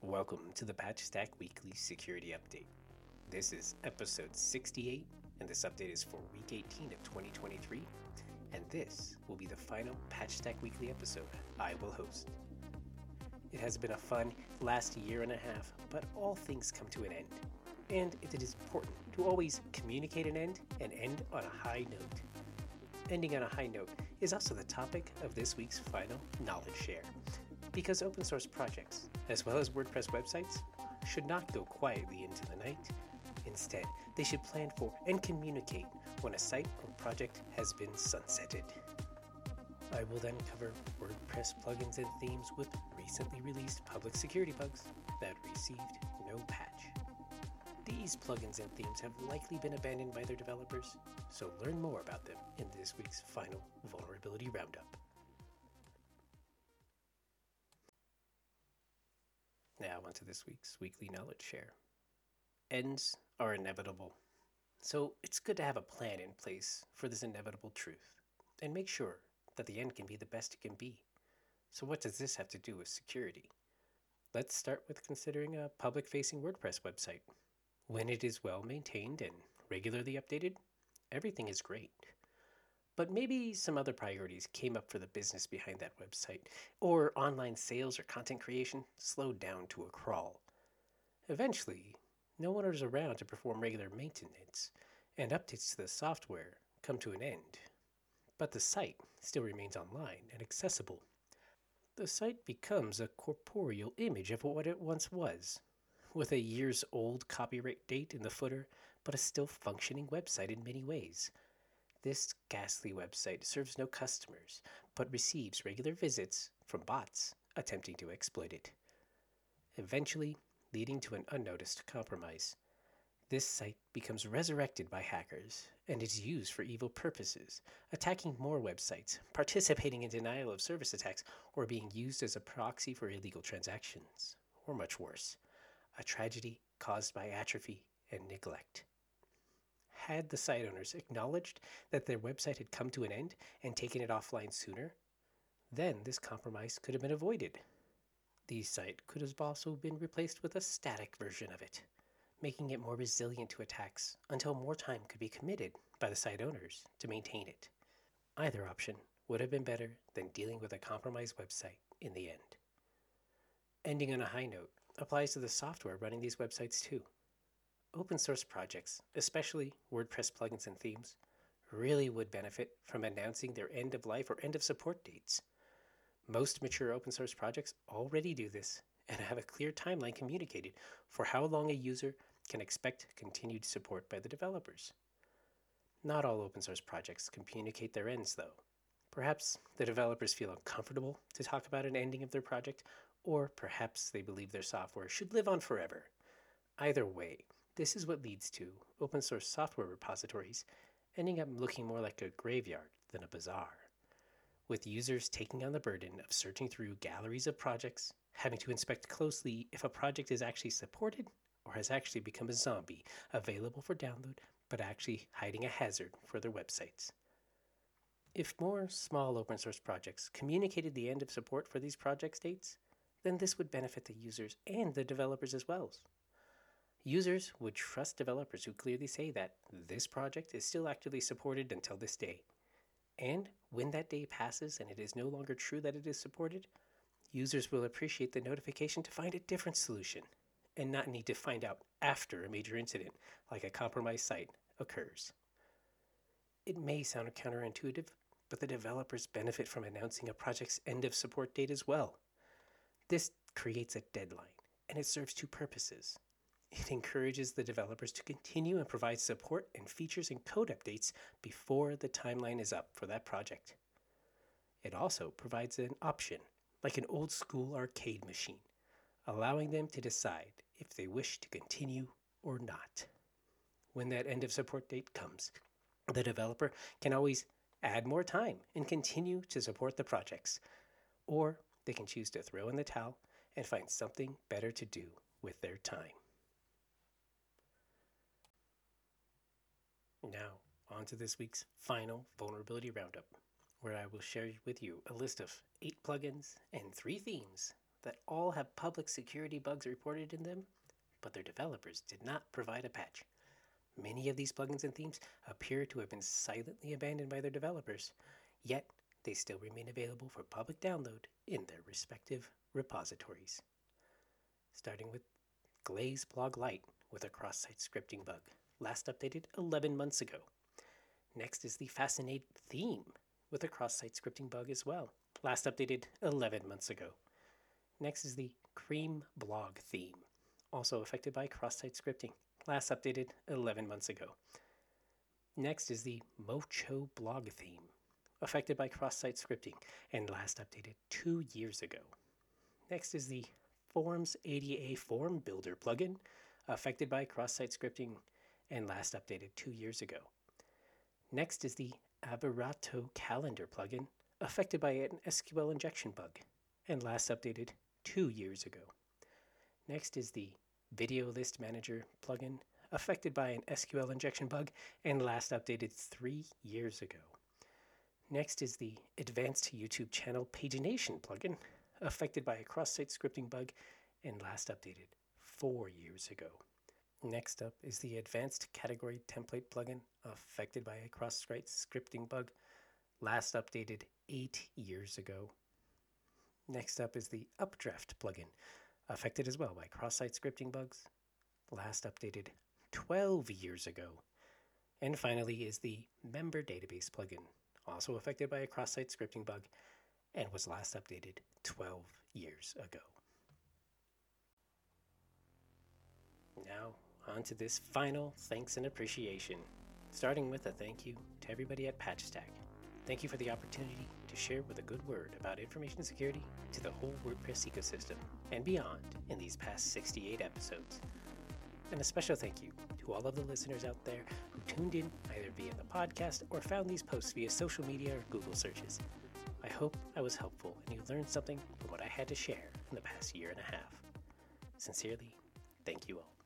Welcome to the PatchStack Weekly Security Update. This is episode 68, and this update is for week 18 of 2023, and this will be the final PatchStack Weekly episode I will host. It has been a fun last year and a half, but all things come to an end, and it is important to always communicate an end and end on a high note. Ending on a high note is also the topic of this week's final knowledge share, because open source projects, as well as WordPress websites, should not go quietly into the night. Instead, they should plan for and communicate when a site or project has been sunsetted. I will then cover WordPress plugins and themes with recently released public security bugs that received no patch. These plugins and themes have likely been abandoned by their developers, so learn more about them in this week's final Vulnerability Roundup. Now onto this week's weekly knowledge share. Ends are inevitable, so it's good to have a plan in place for this inevitable truth, and make sure that the end can be the best it can be. So what does this have to do with security? Let's start with considering a public-facing WordPress website. When it is well maintained and regularly updated, everything is great. But maybe some other priorities came up for the business behind that website, or online sales or content creation slowed down to a crawl. Eventually, no one is around to perform regular maintenance, and updates to the software come to an end. But the site still remains online and accessible. The site becomes a corporeal image of what it once was, with a years-old copyright date in the footer, but a still functioning website in many ways. This ghastly website serves no customers, but receives regular visits from bots attempting to exploit it, eventually leading to an unnoticed compromise. This site becomes resurrected by hackers and is used for evil purposes, attacking more websites, participating in denial of service attacks, or being used as a proxy for illegal transactions, or much worse, a tragedy caused by atrophy and neglect. Had the site owners acknowledged that their website had come to an end and taken it offline sooner, then this compromise could have been avoided. The site could have also been replaced with a static version of it, making it more resilient to attacks until more time could be committed by the site owners to maintain it. Either option would have been better than dealing with a compromised website in the end. Ending on a high note applies to the software running these websites too. Open source projects, especially WordPress plugins and themes, really would benefit from announcing their end of life or end of support dates. Most mature open source projects already do this and have a clear timeline communicated for how long a user can expect continued support by the developers. Not all open source projects communicate their ends, though. Perhaps the developers feel uncomfortable to talk about an ending of their project, or perhaps they believe their software should live on forever. Either way, this is what leads to open source software repositories ending up looking more like a graveyard than a bazaar, with users taking on the burden of searching through galleries of projects, having to inspect closely if a project is actually supported or has actually become a zombie available for download but actually hiding a hazard for their websites. If more small open source projects communicated the end of support for these project dates, then this would benefit the users and the developers as well. Users would trust developers who clearly say that this project is still actively supported until this day. And when that day passes and it is no longer true that it is supported, users will appreciate the notification to find a different solution and not need to find out after a major incident like a compromised site occurs. It may sound counterintuitive, but the developers benefit from announcing a project's end of support date as well. This creates a deadline, and it serves two purposes. It encourages the developers to continue and provide support and features and code updates before the timeline is up for that project. It also provides an option, like an old school arcade machine, allowing them to decide if they wish to continue or not. When that end of support date comes, the developer can always add more time and continue to support the projects, or they can choose to throw in the towel and find something better to do with their time. Now, on to this week's final Vulnerability Roundup, where I will share with you a list of 8 plugins and 3 themes that all have public security bugs reported in them, but their developers did not provide a patch. Many of these plugins and themes appear to have been silently abandoned by their developers, yet they still remain available for public download in their respective repositories. Starting with Glaze Blog Lite with a cross-site scripting bug, last updated 11 months ago. Next is the Fascinate theme with a cross-site scripting bug as well, last updated 11 months ago. Next is the Cream Blog theme, also affected by cross-site scripting, last updated 11 months ago. Next is the Mocho Blog theme, affected by cross-site scripting, and last updated 2 years ago. Next is the Forms ADA Form Builder plugin, affected by cross-site scripting, and last updated 2 years ago. Next is the Aberrato Calendar plugin, affected by an SQL injection bug, and last updated 2 years ago. Next is the Video List Manager plugin, affected by an SQL injection bug, and last updated 3 years ago. Next is the Advanced YouTube Channel Pagination plugin, affected by a cross-site scripting bug, and last updated 4 years ago. Next up is the Advanced Category Template plugin, affected by a cross-site scripting bug, last updated 8 years ago. Next up is the Updraft plugin, affected as well by cross-site scripting bugs, last updated 12 years ago. And finally is the Member Database plugin, also affected by a cross-site scripting bug, and was last updated 12 years ago. Now, on to this final thanks and appreciation, starting with a thank you to everybody at PatchStack. Thank you for the opportunity to share with a good word about information security to the whole WordPress ecosystem and beyond in these past 68 episodes. And a special thank you to all of the listeners out there who tuned in either via the podcast or found these posts via social media or Google searches. I hope I was helpful and you learned something from what I had to share in the past year and a half. Sincerely, thank you all.